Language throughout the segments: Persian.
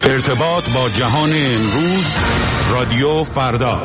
ارتباط با جهان امروز، رادیو فردا.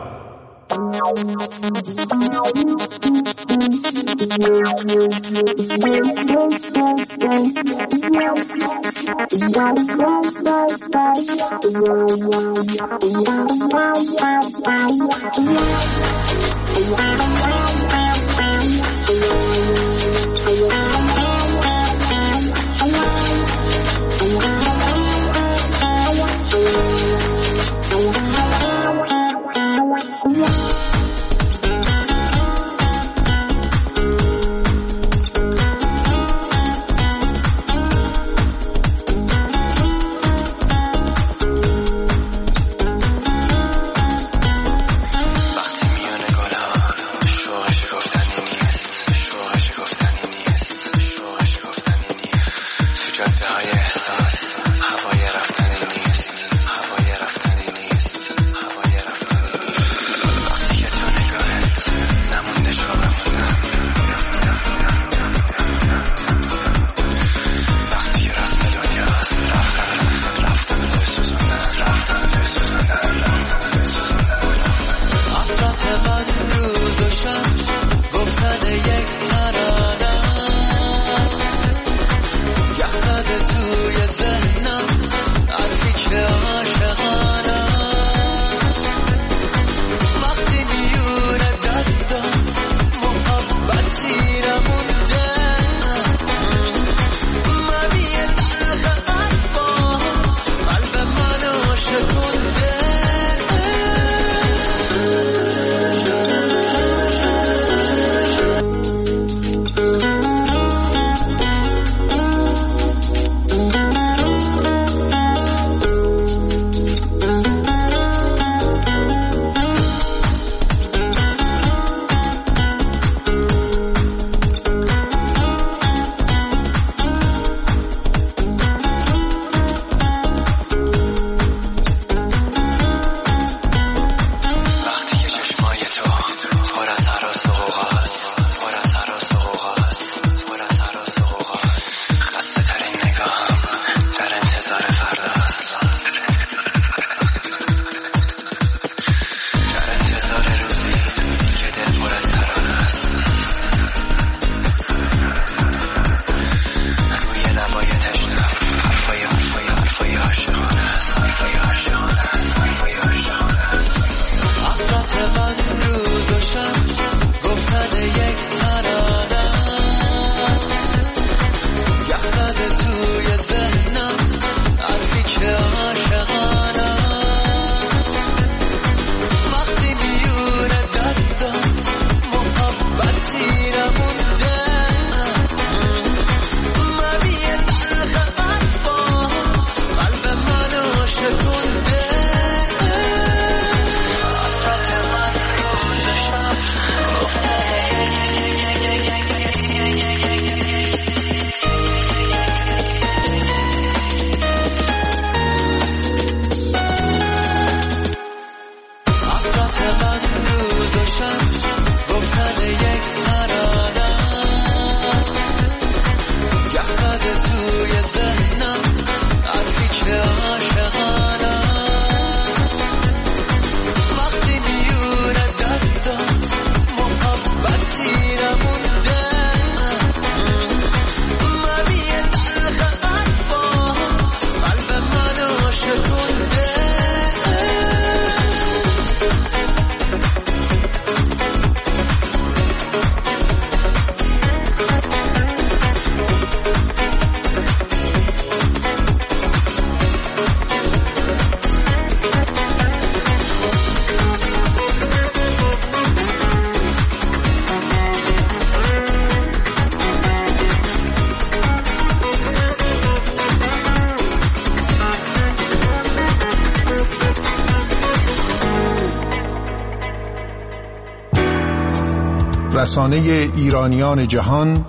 رسانه ایرانیان جهان،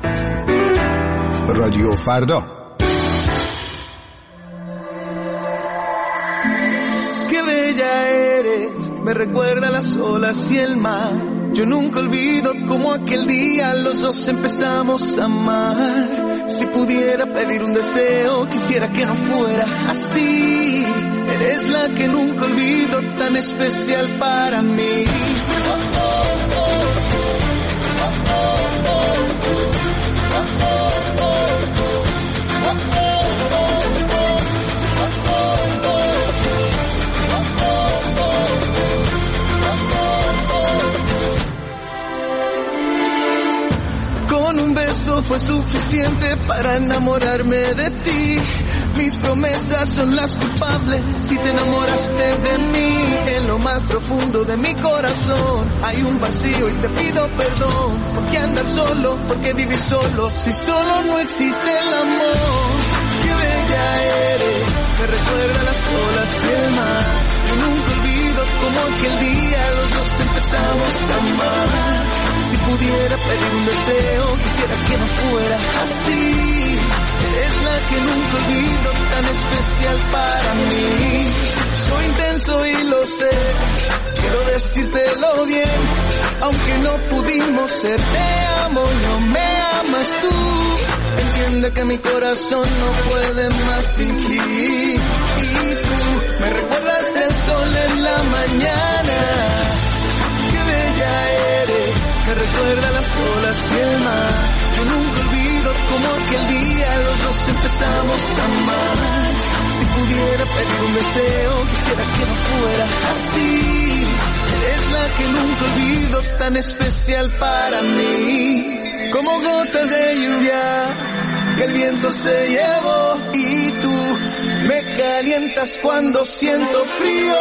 رادیو فردا. Qué bella eres, me recuerda las olas y el mar. Yo nunca olvido como aquel día los dos empezamos a amar. Si pudiera pedir un deseo, quisiera que no fuera así. Eres la que nunca olvido, tan especial para mí. Con un beso fue suficiente para enamorarme de ti. Mis promesas son las culpables si te enamoraste de mí. En lo más profundo de mi corazón hay un vacío y te pido perdón. ¿Por qué andar solo? ¿Por qué vivir solo? Si solo no existe el amor. Qué bella eres, me recuerda a las olas y el mar. Yo nunca olvido como aquel día los dos empezamos a amar. Si pudiera pedir un deseo, quisiera que no fuera así. Eres la que nunca olvido, tan especial para mí. Soy intenso y lo sé, quiero decírtelo bien. Aunque no pudimos ser, te amo, no me amas tú. Entiende que mi corazón no puede más fingir. Y tú me recuerdas el sol en la mañana. Qué bella eres, me recuerda las olas y el mar. Yo nunca olvido como aquel día los dos empezamos a amar. Si pudiera pedir un deseo, quisiera que no fuera así. Eres la que nunca olvido, tan especial para mí. Como gotas de lluvia que el viento se llevó. Y tú me calientas cuando siento frío.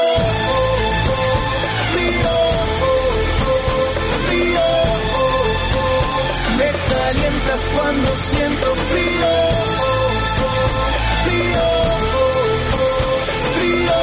Me calientas cuando siento frío, frío, frío.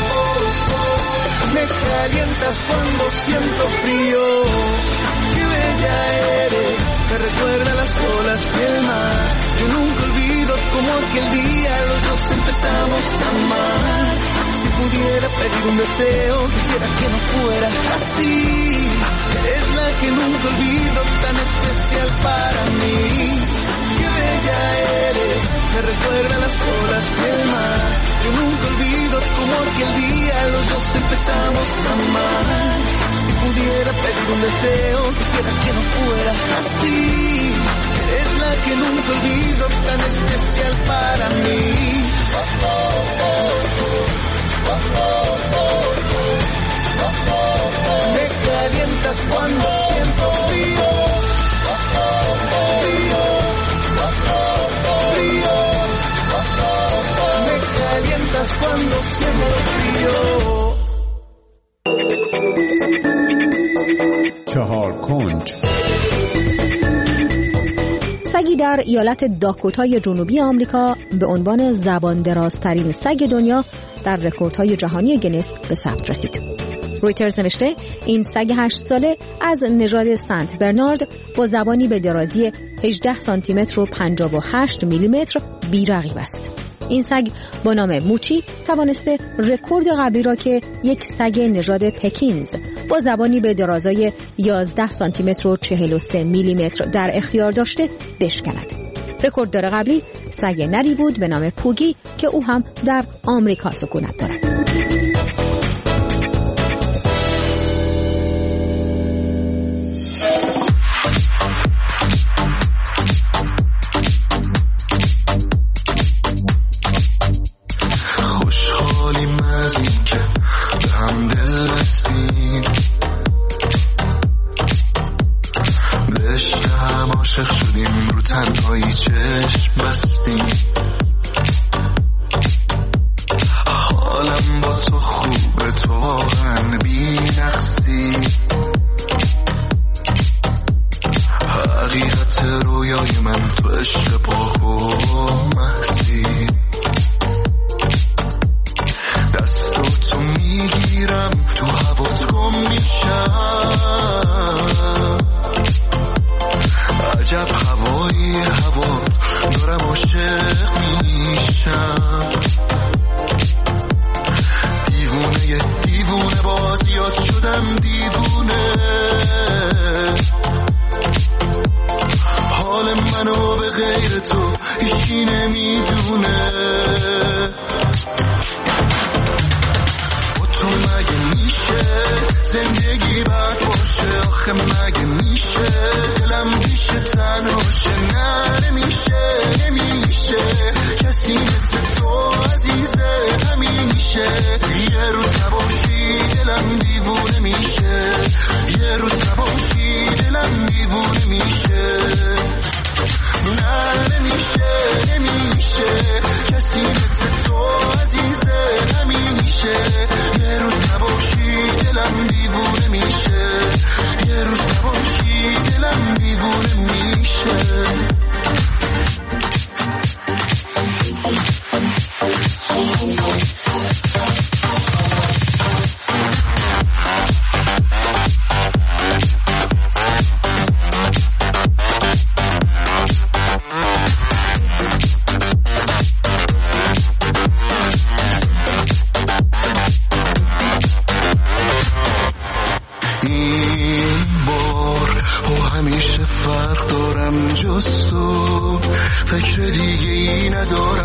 Me calientas cuando siento frío. Qué bella eres, me recuerda las olas y el mar. Yo nunca olvido como aquel día los dos empezamos a amar. Si pudiera pedir un deseo, quisiera que no fuera así. Eres la que nunca olvido, tan especial para mí. Qué bella eres, me recuerda las olas y el mar. Yo nunca olvido como aquel día los dos empezamos a amar. Si pudiera pedir un deseo, quisiera que no fuera así. Eres la que nunca olvido, tan especial para mí. Me calientas cuando siento frío, frío, frío. Me calientas cuando siento frío. چهار کنج. سگی در ایالت داکوتای جنوبی آمریکا به عنوان زبان درازترین سگ دنیا در رکوردهای جهانی گینس به ثبت رسید. رویترز نوشته این سگ 8 ساله از نژاد سنت برنارد با زبانی به درازی 18 سانتی متر و 58 میلی متر بی‌رقیب است. این سگ با نام موچی توانسته رکورد قبلی را که یک سگ نژاد پکینز با زبانی به درازای 11 سانتی متر و 43 میلی متر در اختیار داشته بشکند. رکورددار قبلی سگ نری بود به نام پوگی که او هم در آمریکا سکونت دارد.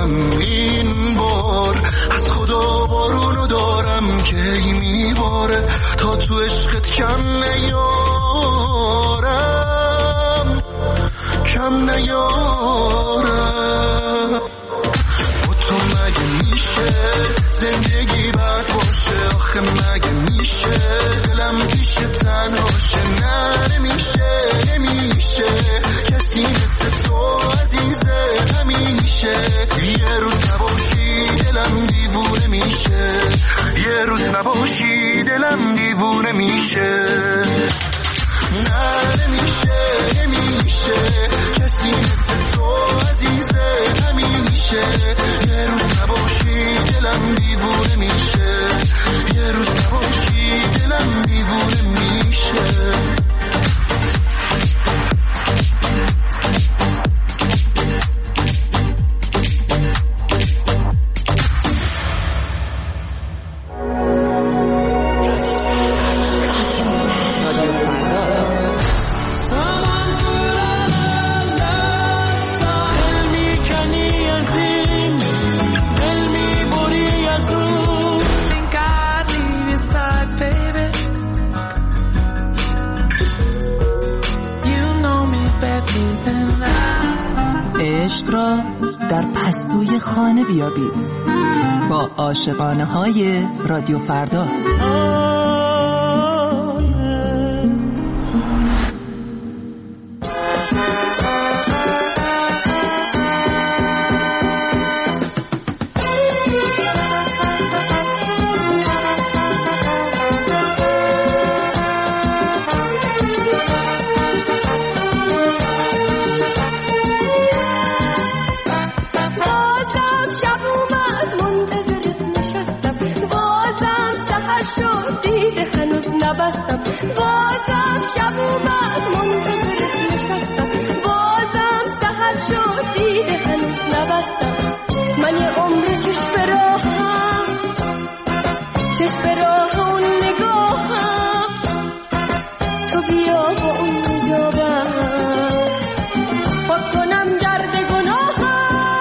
دلم این بار از خدا بارونو دارم که ای میباره تا تو عشقت کم نیارم با تو مگه میشه زندگی بد باشه آخه مگه میشه دلم پیش تنهاشه نه نمیشه کسی مثل تو عزیزه همیشه یه روز نباشی دلم دیوونه میشه یه روز نباشی دلم دیوونه میشه نه نمیشه کسی مثل تو عزیزه همیشه یه روز نباشی دلم دیوونه میشه یه روز نباشی دلم دیوونه میشه عشق را در پستوی خانه بیابید با عاشقانه های رادیو فردا. بازم شب اومد منتظرت نشستم بازم سحر شد دیده هنوز نبستم من یه عمر چشم به راه اون نگاهم تو بیا با اون جابم پاک کنم درد گناهم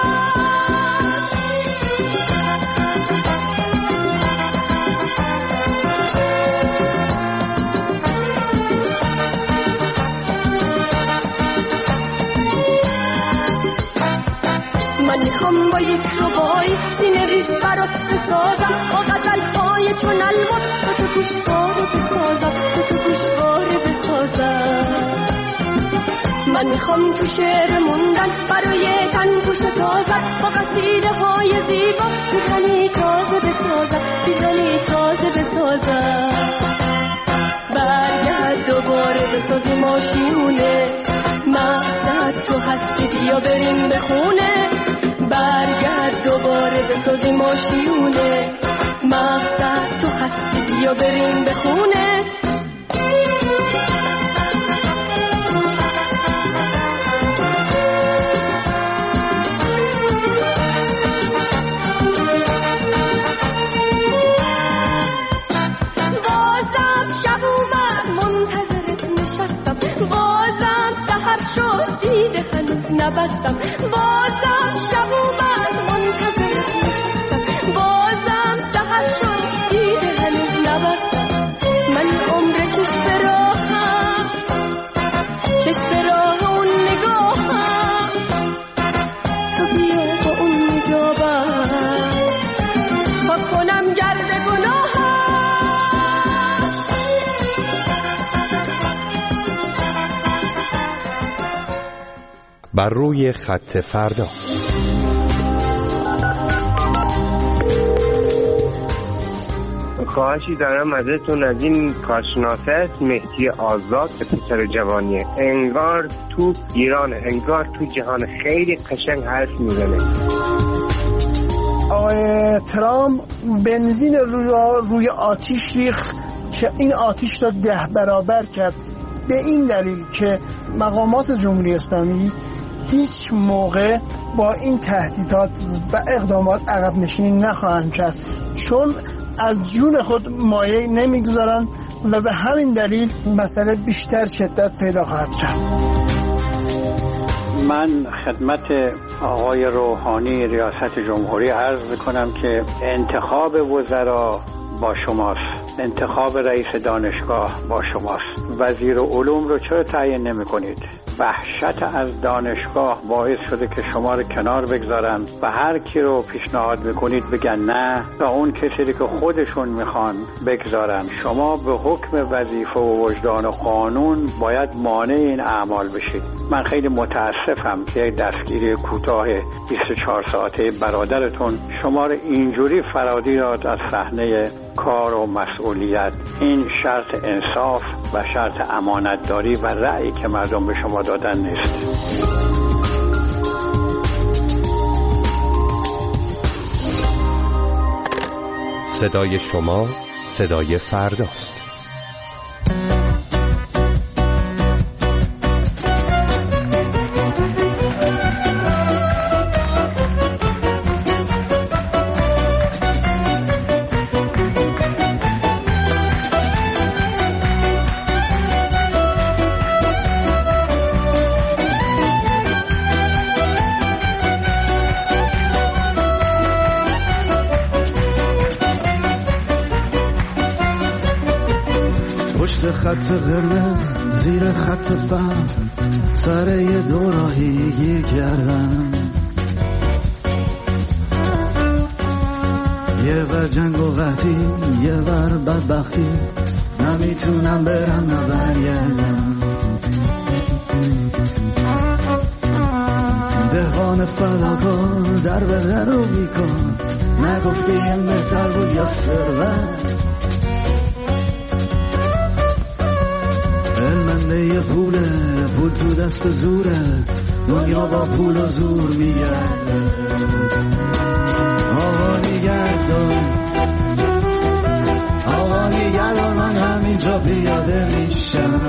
با یک ربای سینه ریز برات بسازم با غزل‌های چون الوان تو گوشواره بسازم من میخوام تو شعر موندن برای تن گوش تازم با قصیده های زیبا بیزنی تازه بسازم برگرد دوباره بسازی ماشیونه مقصد تو هستی بیا بریم به خونه برگرد دوباره بسازی ماشیونه مقصد تو هستی بیا بریم به خونه بازم شب اومد منتظرت نشستم بازم سحر شد دیده هنوز نبستم بازم شب اومد منتظرت نشستم بازم سحر شد دیده هنوز نبستم من عمر چشم به راه اون نگاهم تو بیا با اون نجابم پاک کنم گرد گناهم بر روی خط فردا. خواهشی دارم ازتون از این کارشناسه است مهدی آزاد پسر جوانیه انگار تو ایران انگار تو جهان خیلی قشنگ حرف میزنه. آقای ترامپ بنزین روی آتیش ریخت که این آتیش را 10 برابر کرد به این دلیل که مقامات جمهوری اسلامی هیچ موقع با این تهدیدات و اقدامات عقب نشینی نخواهند کرد چون از جون خود مایه نمیگذارند و به همین دلیل مسئله بیشتر شدت پیدا خواهد کرد. من خدمت آقای روحانی ریاست جمهوری عرض میکنم که انتخاب وزرا با شماست، انتخاب رئیس دانشگاه با شماست. وزیر علوم رو چرا تعیین نمی کنید؟ وحشت از دانشگاه باعث شده که شما رو کنار بگذارن و هر کی رو پیشنهاد میکنید بگن نه تا اون کسی که خودشون میخوان بگذارن. شما به حکم وظیفه و وجدان و قانون باید مانع این اعمال بشید. من خیلی متاسفم که یک دستگیری کوتاه 24 ساعته برادرتون شما رو اینجوری فراری داد از صحنه کار و مسئولیت. این شرط انصاف و شرط امانتداری و رأیی که مردم به شما دادن نیست. صدای شما صدای فرداست. پشت خط قرمز زیر خط فهم سر یه دوراهی گیر کردم، یه ور جنگ و قحطی یه ور بدبختی، نمیتونم برم نبرگردم. دهقان فداکار در به در رو میکن، نگفتی این بهتر بود یا ثروت؟ علمنده پوله، پول تو دست زوره، دنیا با پول و زور میگرده. آقا نگردان، آقا نگردان، من همینجا پیاده میشم.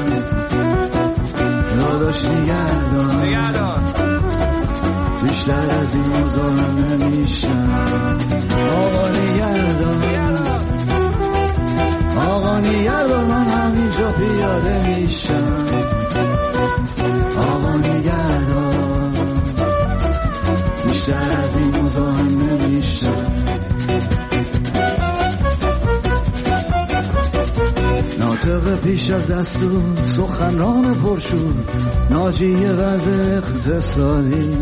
داداش نگردان، بیشتر از این مزاحم نمیشم. آقا نگردان، آقا نگردان، من همینجا پیاده میشم. آقا نگردان، بیشتر از این مزاحم نمیشم. ناطق پیش از دستور، سخنران پرشور، ناجی وضع اقتصادی.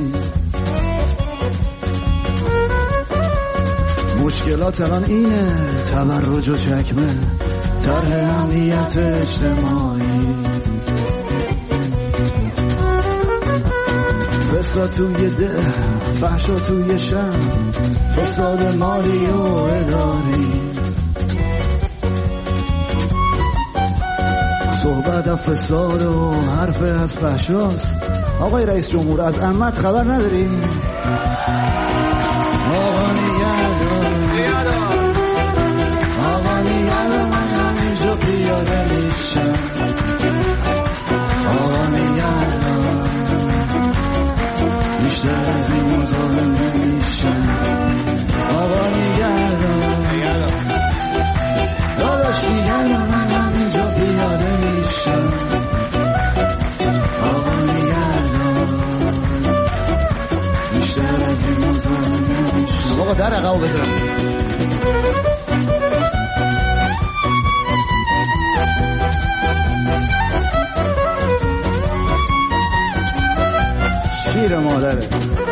مشکلات الان اینه، تبرج و چکمه، طرح امنیت اجتماعی. فساد توی ده، فحشا توی شهر، فساد مالی و اداری. صحبت از فساد و حرف از فحشاست. آقای رئیس جمهور از عمت خبر نداری؟ آقا نگردان، آقا نگردان، من همینجا پیاده میشم. آقا نگردان، بیشتر از این مزاحم نمیشم. آقا نگردان، داداش نگردان، من همینجا پیاده میشم. آقا نگردان، بیشتر از این مزاحم نمیشم. آقا در عقب بزن. شیر مادره.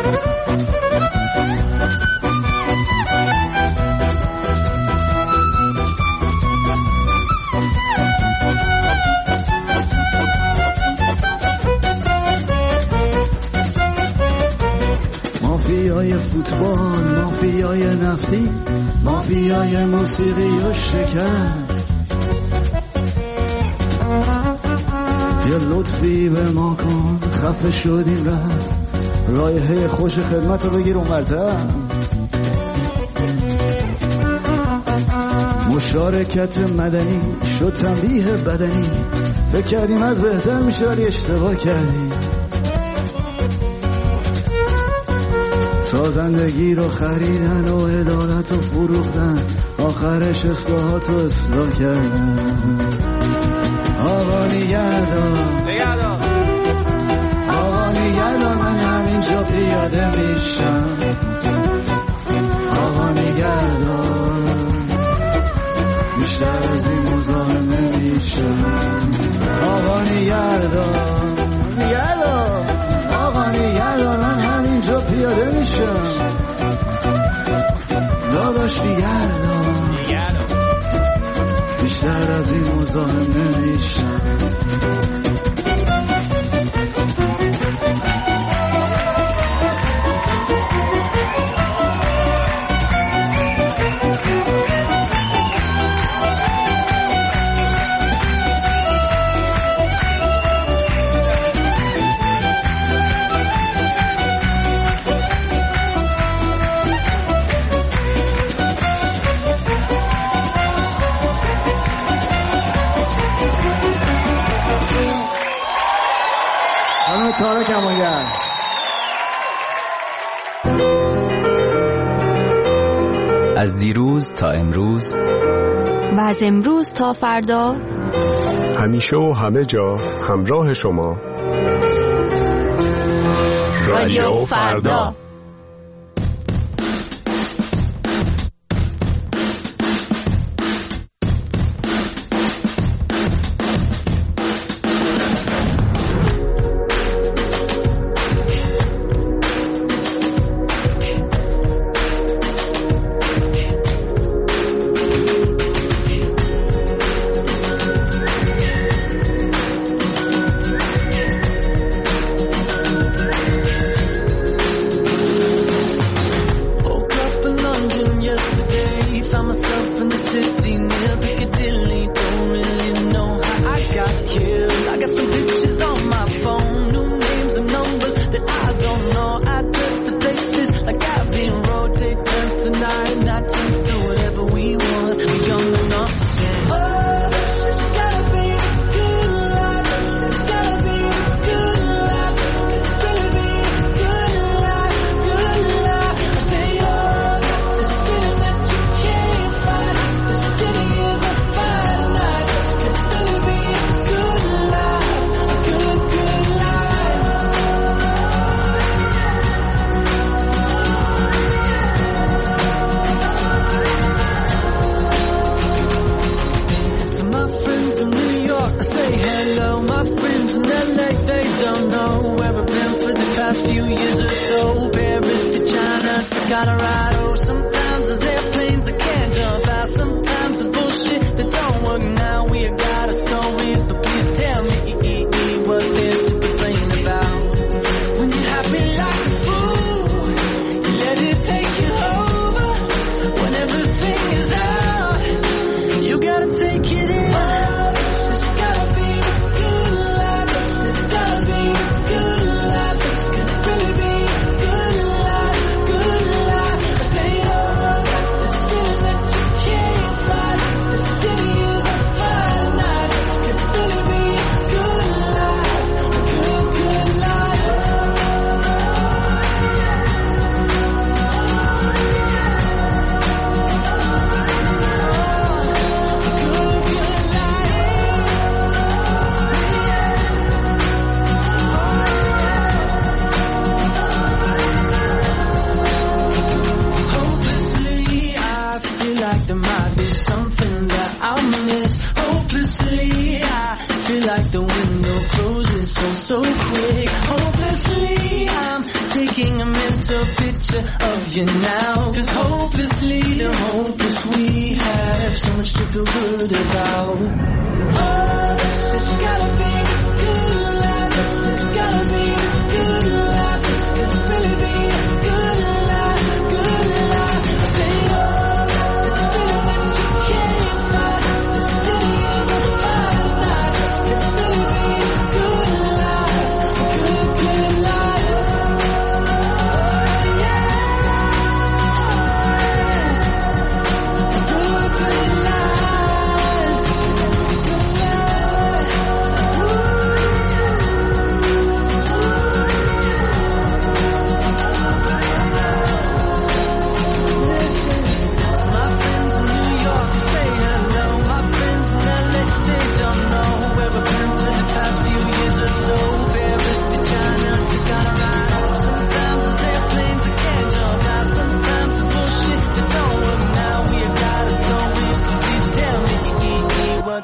مافیای فوتبال، مافیای نفتی، مافیای موسیقی و شکر. یه لطفی به ما کن، خفه شدیم رفت، رایحه خوش خدمت رو بگیر اونورتر. مشارکت مدنی شد تنبیه بدنی، فکر کردیم از بهتر میشه ولی اشتباه کردیم. سازندگی رو خریدن و عدالت رو فروختن، آخرش اصلاحات رو اصلاح کردن. آقا نگردان، آقا نگردان، من پیاده میشم آقا نگردان بیشتر از این مزاحم نمیشم آقا نگردان آقا نگردان من همینجا پیاده میشم داداش بگردان بیشتر از این مزاحم نمیشم تارا کمانگر. از دیروز تا امروز و از امروز تا فردا همیشه و همه جا همراه شما رادیو فردا.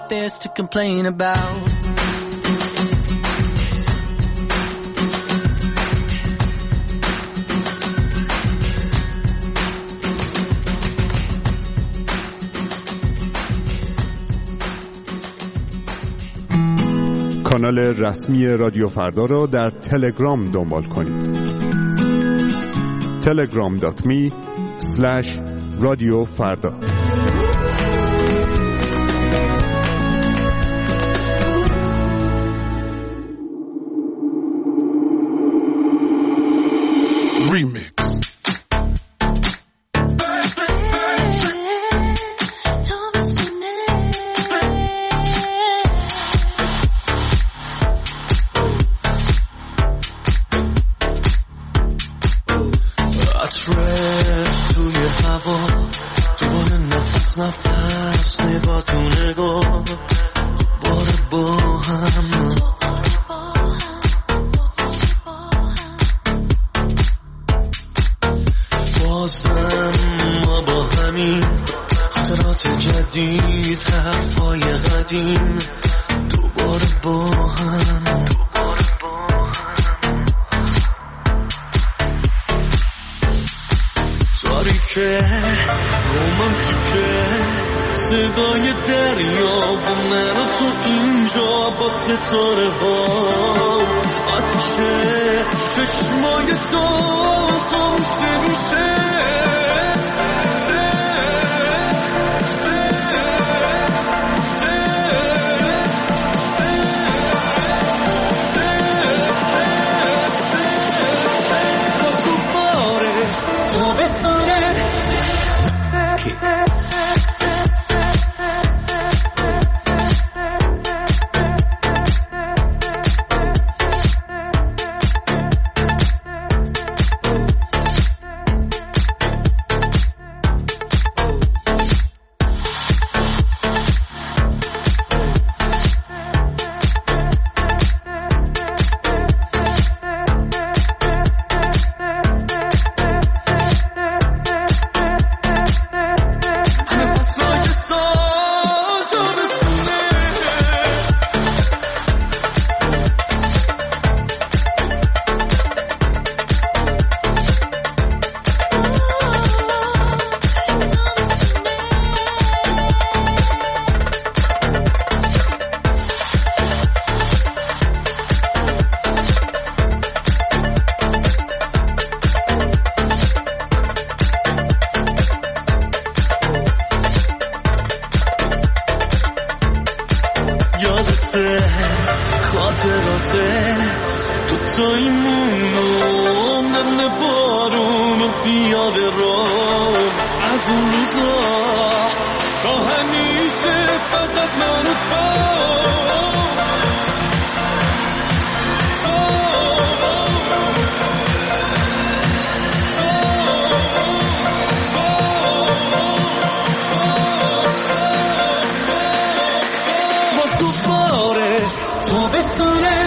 what there's to complain about. کانال رسمی رادیو فردا را در تلگرام دنبال کنید. telegram.me/رادیوفردا. Remix. نفس نگاه تو نگاه دوباره با هم بازم ما با همین خاطرات جدید حرفای قدیم دوباره با هم تاریکه رومانتیکه صدای دریا و من و تو اینجا با ستاره ها آتیشه چشمای تو خاموش نمیشه خاطراته دوتاییمون و من بارون و پیاده رو از اون روزا تا همیشه فقط من و تو بستونه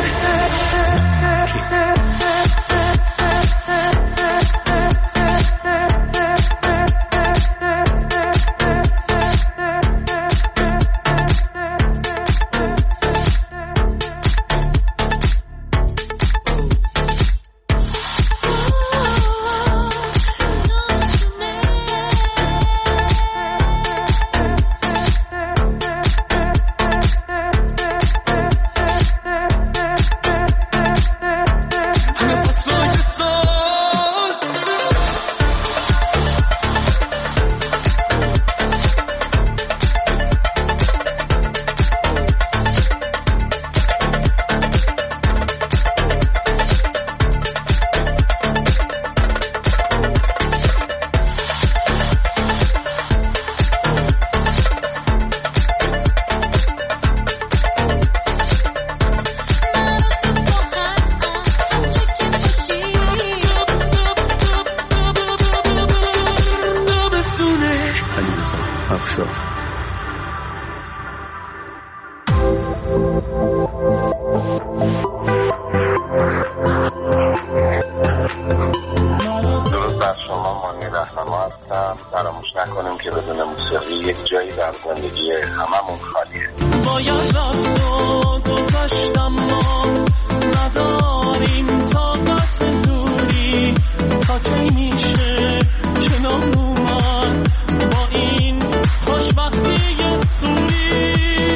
فراموش نکنیم که بدون موسیقی یک جایی در زندگی هممون خالیه. باید رفتو گذاشتم ما نداریم طاقت دوری تا کی میشه کنار اومد با این خوشبختی سوری.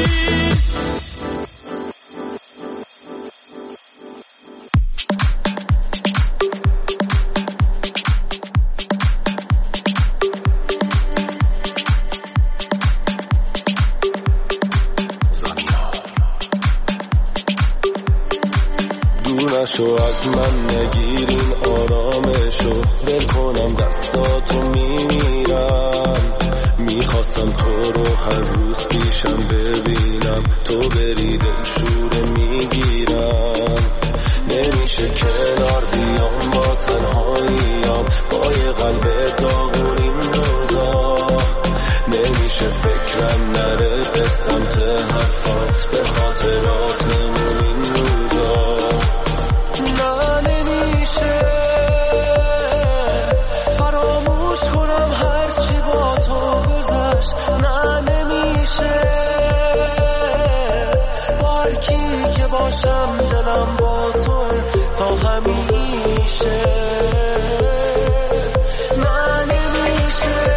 نشو از من نگیرین آرامشو دل کنم دستاتو میمیرم. میخواستم تو رو هر روز پیشم ببینم تو بری دل شوره میگیرم. نمیشه کنار بیام با تنهاییم با یه قلب داغون این روزا. نمیشه فکرم نره به سمت حرفات به خاطراتمون این روزا. فراموش کنم هرچی با تو گذشت. نه نمیشه با هر کی که باشم دلم با تو تا همیشه. نه نمیشه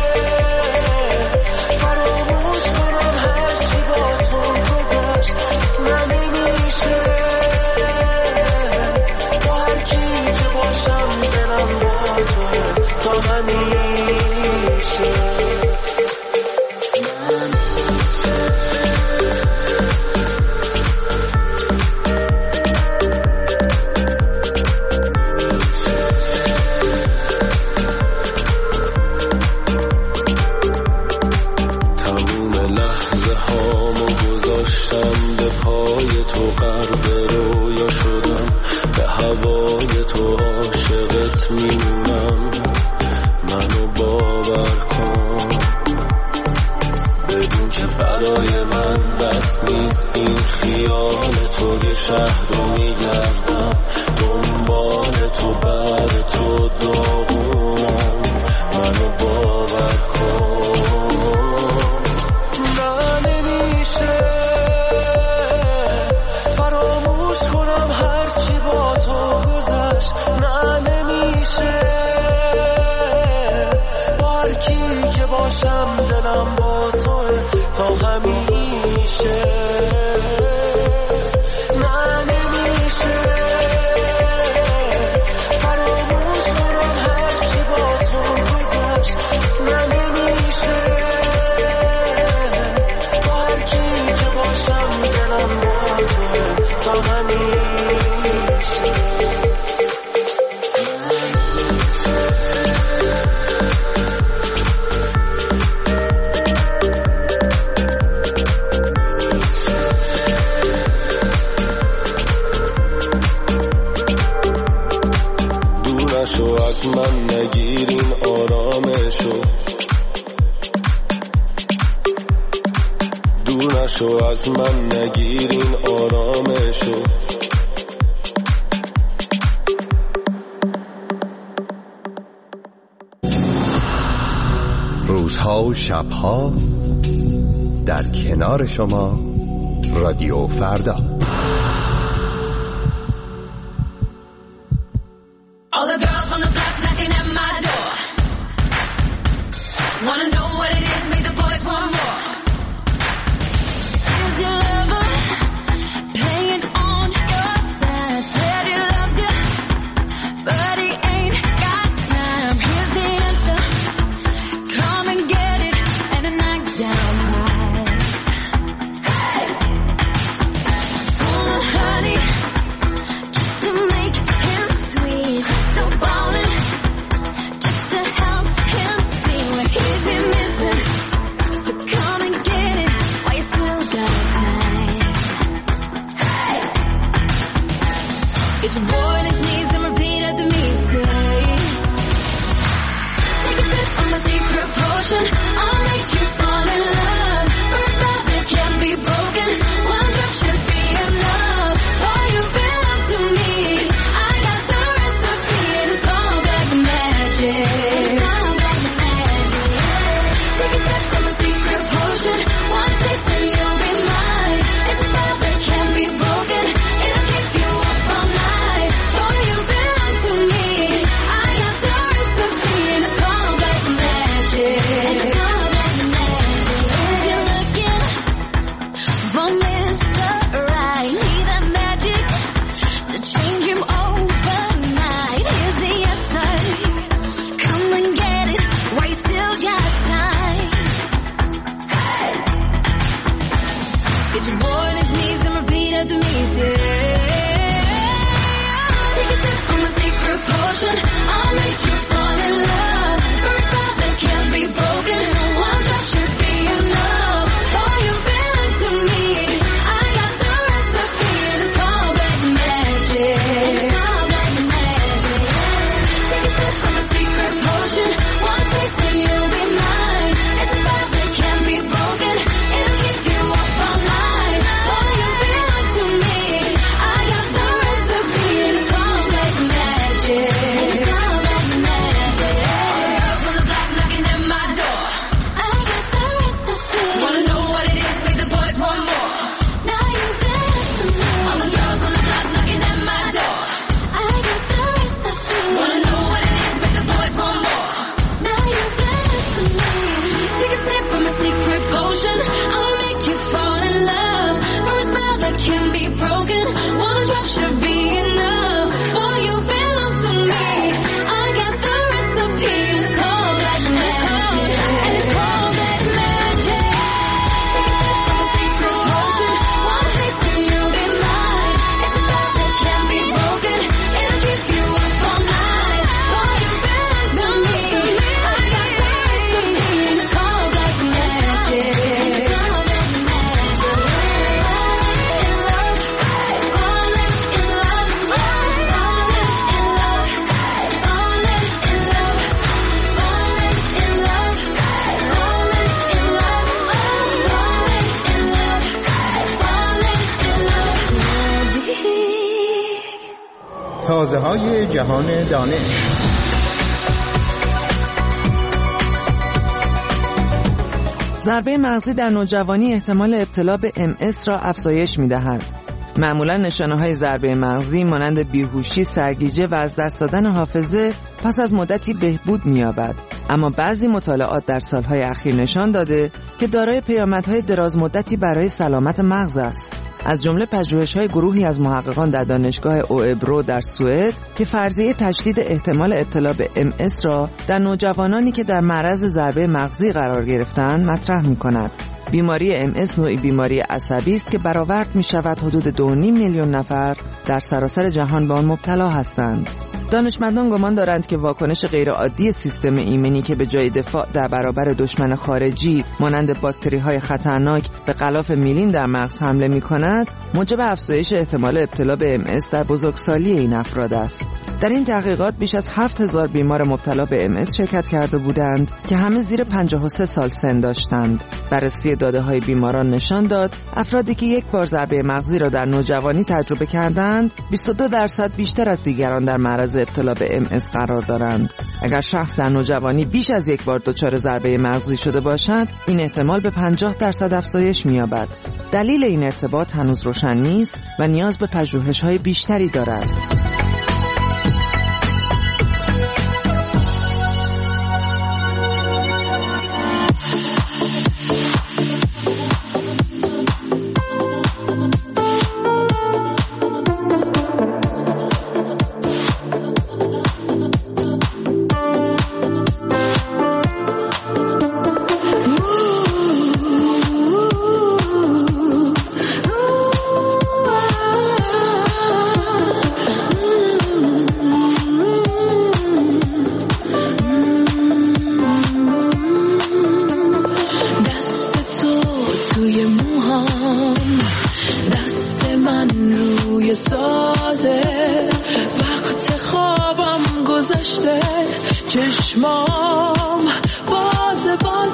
فراموش کنم هرچی با تو گذشت. نه نمیشه با هر کی که باشم دلم با تو تا همیشه. تموم لحظه هامو گذاشتم به پای تو غرق رویا شدم. به هوای تو عاشقت میمونم. منو باور کن بدون که برای من بس نیست این خیال تو. یه شهر رو میگردم دنبال تو بر تو داغونم. منو باور کن. نه نمیشه فراموش کنم هرچی با تو گذشت. نه نمیشه با هر کی که باشم دلم با تو تا همیشه. نه نمیشه فراموش کنم هرچی با تو گذشت. نه نمیشه با هر کی که باشم دلم با تو تا همیشه. نشو از من نگیرین آرامشو. دور نشو از من نگیرین آرامشو. روزها و شبها در کنار شما رادیو فردا. All the girls on the block knocking at my door. Wanna know what it is, make the boys want more. Is your lover playing on your side? Said he loves you, but he ain't got time. Here's the answer, come and get it, and a knockdown prize. Hey! Full of honey, just to make him sweet. So ballin', just to help him see what he's been missing. So come and get it while you still got time. sip from a secret potion. One taste and you'll be mine. It's a spell that can't be broken. It'll keep you up all night. Boy, you belong to me. I got the recipe and it's called black magic. It's called black magic. You're looking for Mr. Right. Need that magic to change him overnight. Here's the answer. Come and get it while you still got time. Get your boy on his knees and repeat after me. Say, take a sip from a secret potion. I'll make you fall in love. For a spell that can't be broken. One drop should be enough. Boy, you belong to me. I got the recipe and it's called black magic. It's called black magic. Take a sip from a secret potion. One taste and you'll be mine. It's a spell that can't be broken. It'll keep you up all night. Boy, you belong to me. I got the recipe and it's called black magic. It's called black magic. All the girls on the block knocking at my door. I got the recipe. Wanna know what it is? Make the boys want more. Now you belong to me. All the girls on the block knocking at my door. I got the recipe. Wanna know what it is? Make the boys want more. Now you belong to me. Take a sip from a secret potion. I'll make you fall in love. For a spell that can't be broken. One drop should be enough. Boy, you belong to me. I got the recipe and it's called black magic. And it's called black magic. Take a sip from a secret potion. One taste and you'll be mine. It's a spell that can't be broken. It'll keep you up all night. Boy, you belong to me. I got the recipe and it's called black magic. It's called black magic. In love, falling in love, falling in love, falling in love, falling in love, falling in love, falling in love. تازه‌های جهان دانش. ضربه مغزی در نوجوانی احتمال ابتلا به MS را افزایش می‌دهد. معمولاً نشانه‌های ضربه مغزی مانند بیهوشی، سرگیجه و از دست دادن حافظه پس از مدتی بهبود می‌یابد. اما بعضی مطالعات در سالهای اخیر نشان داده که دارای پیامدهای درازمدتی برای سلامت مغز است. از جمله پژوهش‌های گروهی از محققان در دانشگاه اوبرو در سوئد که فرضیه تشدید احتمال ابتلا به MS را در نوجوانانی که در معرض ضربه مغزی قرار گرفتند مطرح می‌کند. بیماری MS نوعی بیماری عصبی است که برآورد می‌شود حدود 2.5 میلیون نفر در سراسر جهان به آن مبتلا هستند. دانشمندان گمان دارند که واکنش غیرعادی سیستم ایمنی که به جای دفاع در برابر دشمن خارجی مانند باکتری‌های خطرناک به غلاف میلین در مغز حمله می‌کند، موجب افزایش احتمال ابتلا به MS در بزرگسالی این افراد است. در این تحقیقات بیش از 7000 بیمار مبتلا به MS شرکت کرده بودند که همه زیر 53 سال سن داشتند. بررسی داده‌های بیماران نشان داد افرادی که یک بار ضربه مغزی را در نوجوانی تجربه کردند 22% بیشتر از دیگران در معرض ابتلا به MS قرار دارند. اگر شخص در نوجوانی بیش از یک بار دچار ضربه مغزی شده باشد، این احتمال به 50% افزایش می‌یابد. دلیل این ارتباط هنوز روشن نیست و نیاز به پژوهش‌های بیشتری دارد. چشمام بازه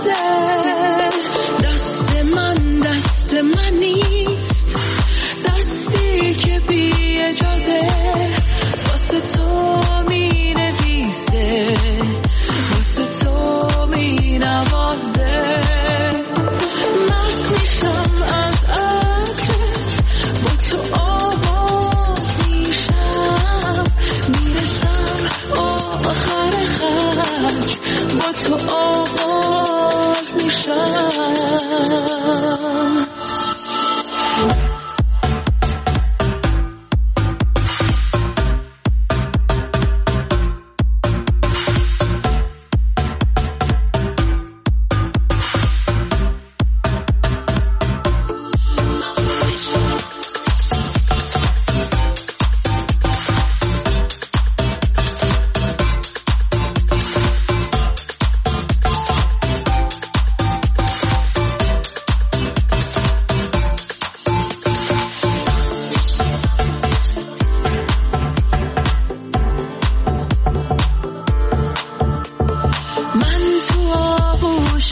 دست من نیست، دستی که بی اجازه واسه تو می نویسه، واسه تو می نوازه.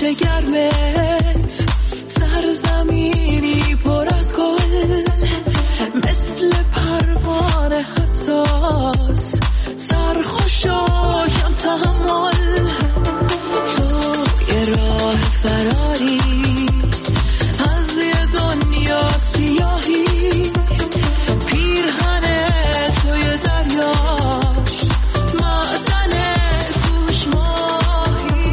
کوچه گرمت، سرزمینی پر از گل، مثل پروانه حساس، سرخوش و کم تحمل. تو یه راه فراری از یه دنیا سیاهی، پیرهن توی دریاش معدن توش ماهی.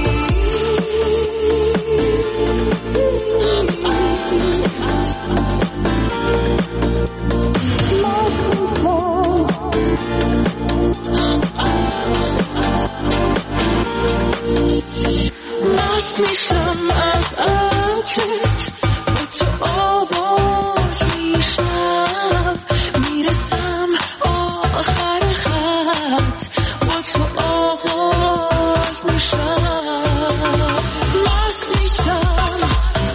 مست میشم از عطرت، با تو آواز میشم، میرسم آخر خط، با تو آواز میشم. مست میشم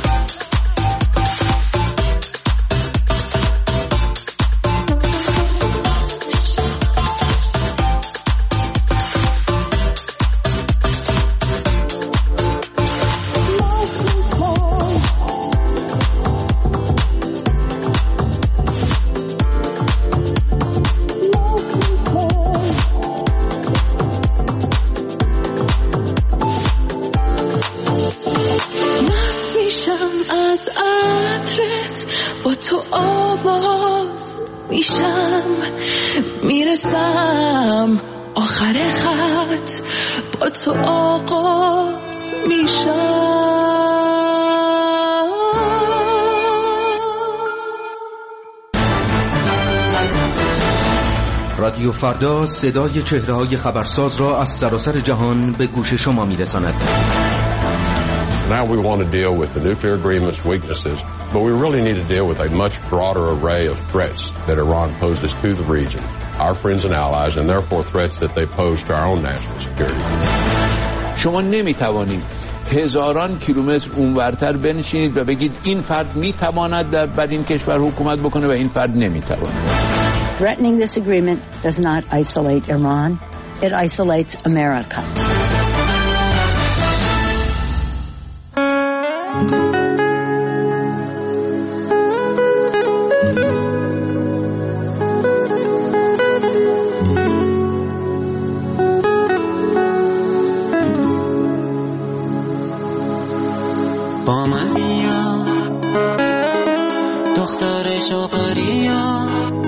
از عطرت، با تو آواز میشم، میرسم آخر خط، با تو آغاز میشم. رادیو فردا صدای چهره‌های خبرساز را از سراسر جهان به گوش شما میرساند. Now we want to deal with the nuclear agreement's weaknesses, but we really need to deal with a much broader array of threats that Iran poses to the region, our friends and allies, and therefore threats that they pose to our own national security. شما نمیتوانید هزاران کیلومتر اونورتر بنشینید و بگید این فرد میتواند بر این کشور حکومت بکنه و این فرد نمیتواند. Threatening this agreement does not isolate Iran. It isolates America. با من بیا دختر شوقریا،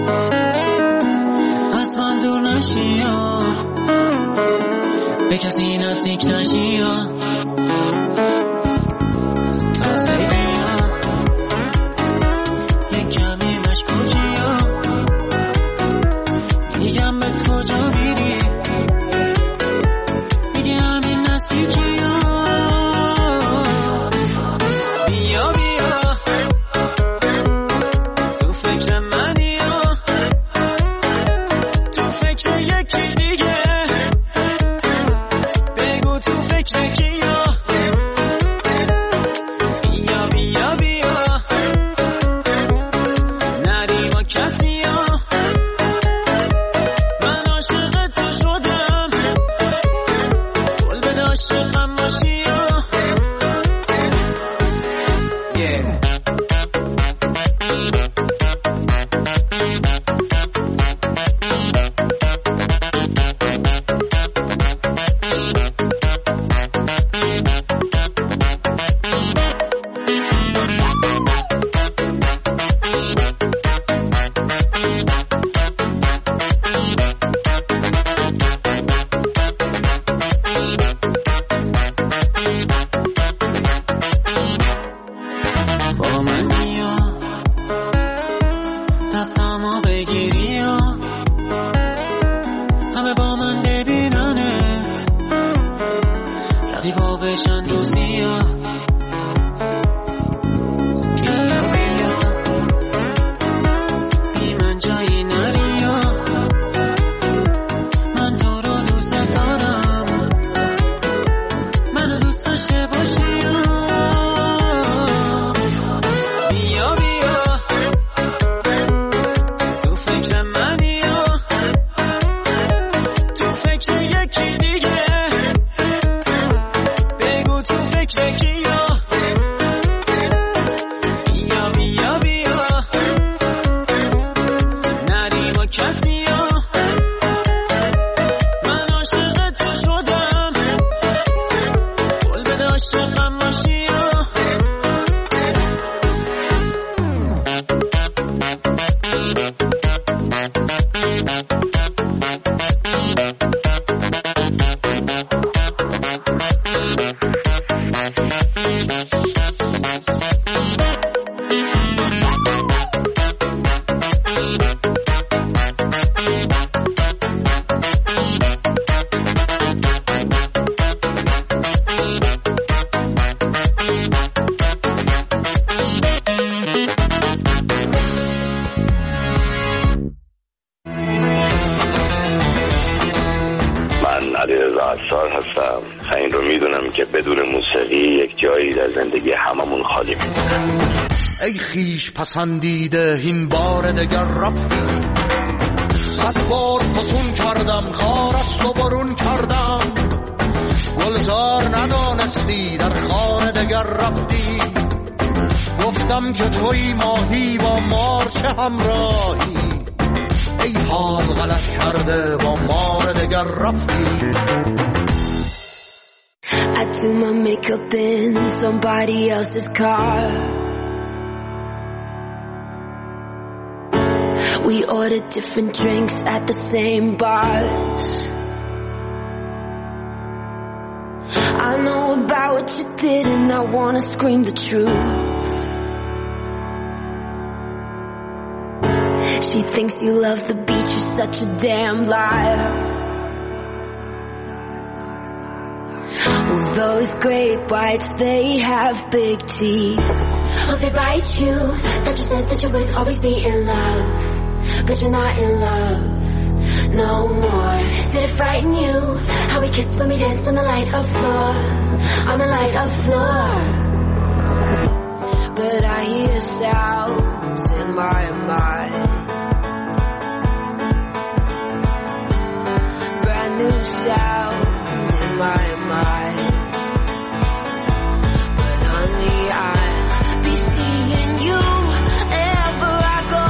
از من دور نشیا، به کسی نزدیک نشیا، تازه بیا یک کمی مشکوکیا، میگم به کجا بیری، میگه همین نزدیکیا. بیا بیا تو فکر منی، تو فکر یکی دیگه، بگو تو فکر کیا. فکر کیا بیا بیا بیا نریم و کسی ها من عاشق تو شدم قول بده عاشقم باشی ها هستم. این رو میدونم که بدون موسیقی یک جایی در زندگی هممون خالی میمونه. ای خیش پسندیده این بار دگر رفتی، صد بار فسون کردم خارست و برون کردم، گلزار ندانستی در خانه دگر رفتی، گفتم که توی ماهی با مار چه همراهی، ای حال غلط کرده با مار دگر رفتی. I do my makeup in somebody else's car. We ordered different drinks at the same bars. I know about what you did and I wanna scream the truth. She thinks you love the beach, you're such a damn liar. Those great whites, they have big teeth. Oh, they bite you. That you said that you would always be in love, but you're not in love no more. Did it frighten you how we kissed when we danced on the light of floor, on the light of floor? But I hear sounds in my mind, brand new sounds in my mind. I'll be seeing you wherever I go,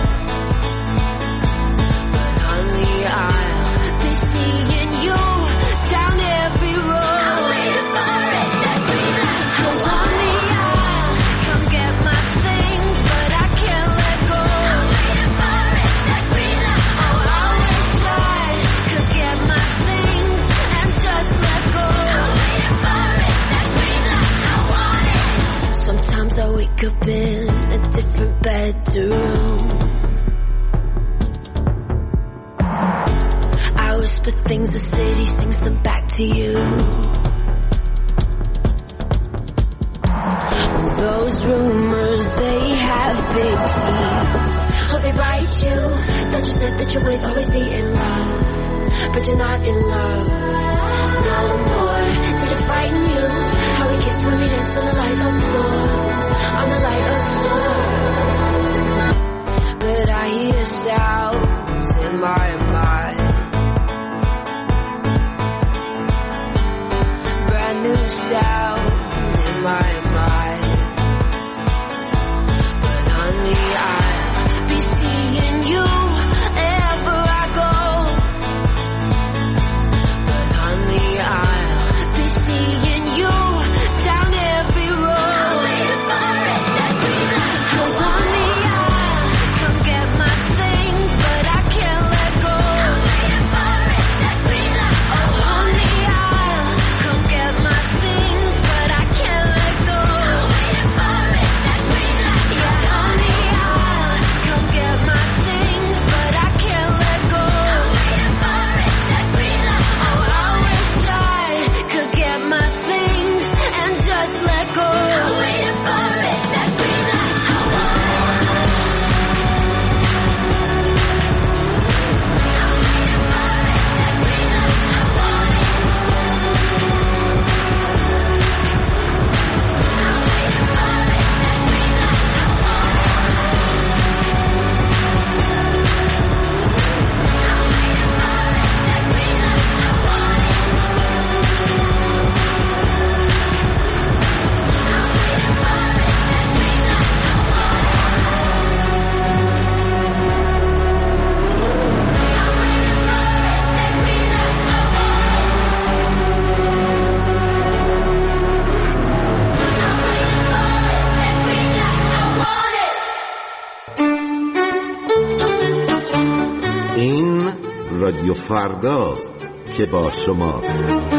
but honey, I'll be seeing you down every road. I'm waiting for it, that green light. 'Cause honey, I'll come get my things, but I can't let go. I'm waiting for it, that green light. Oh, I wish I could get my things and just let go. I'm waiting for it, that green light. I want it. Sometimes I wake up in a different bedroom. I whisper things, the city sings them back to you. Those rumors, they have big teeth. Oh, they bite you. That you said that you would always be in love, but you're not in love no more. Did it frighten you how we kissed when we danced on the light of floor, on the light of floor? But I hear sounds in my mind, brand new sounds in my mind. But honey, I'll be seeing you wherever I go, but honey, I'll be seeing you down every road. I'm waiting for it, that green light. 'Cause honey, I'll come get my things, but I can't let go. I'm waiting for it, that green light. Oh, honey, I'll come get my things, but I can't let go. رادیو فرداست که با شماست.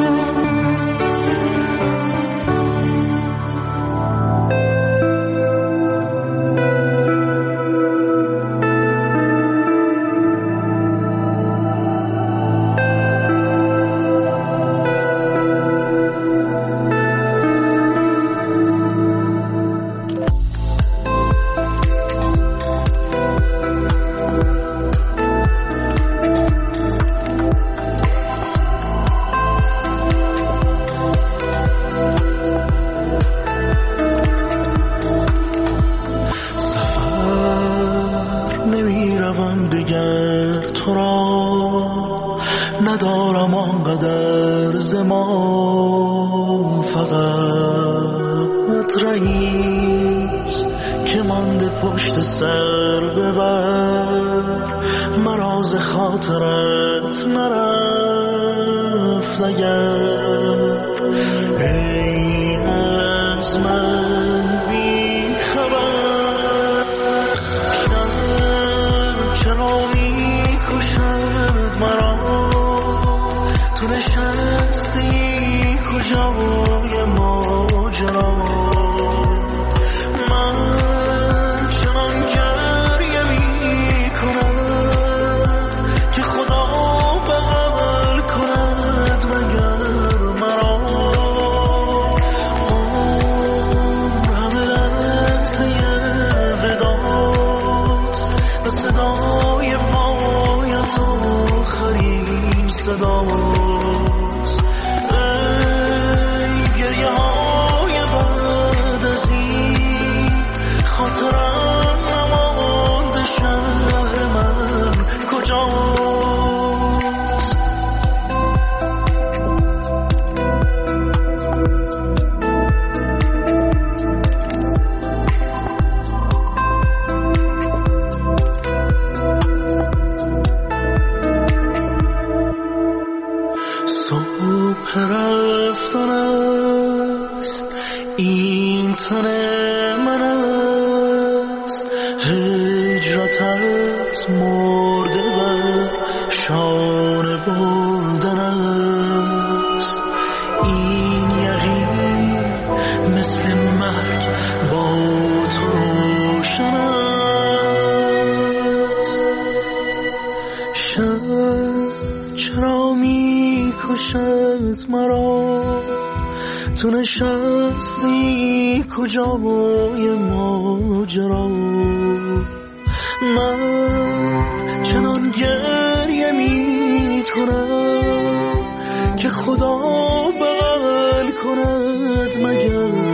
چرا می کشد مرا تو نشستی کجای ماجرا من چنان گریه می کنم که خدا بغل کند مگر